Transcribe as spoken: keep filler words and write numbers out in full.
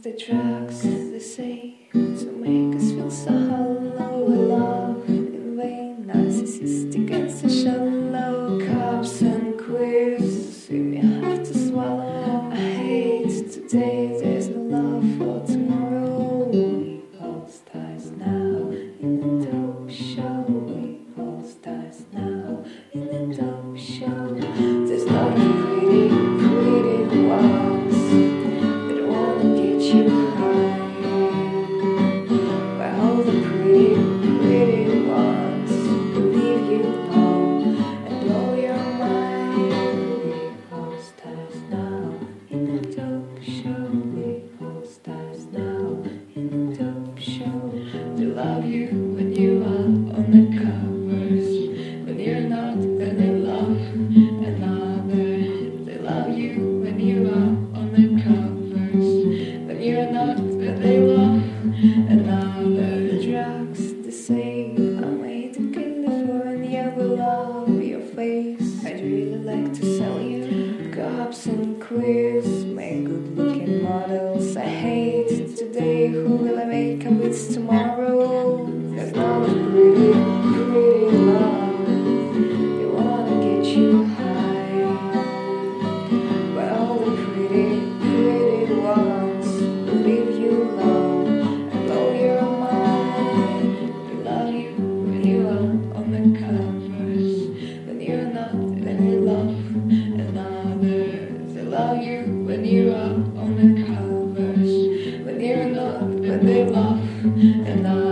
The drugs they say to make us feel so hollow, love in vain, narcissistic and so shallow. Cops and queers, we may have to swallow. I hate today, there's no love for tomorrow. We all stars now in the dope show. We all stars now in the dope show. There's no pretty, pretty ones that wanna get you high, but all the pretty, pretty ones who leave you alone and blow your mind. We all stars now in the dope show. We all stars now in the dope show. They love you when you are on the covers, when you're not, then they love another. They love you when you are on the covers, when you're not, then they love another. The drugs they say are made in California will love your face. I'd really like to sell you cops and queers, make good looking models. I hate today, who will I make up with tomorrow? There's no pretty, pretty love, they wanna get you high, but all the pretty, pretty ones will leave you alone and blow your mind. They love you when you are on the covers, when you're not, then they love another. They love you when you are on the covers, when you're not, when they love another.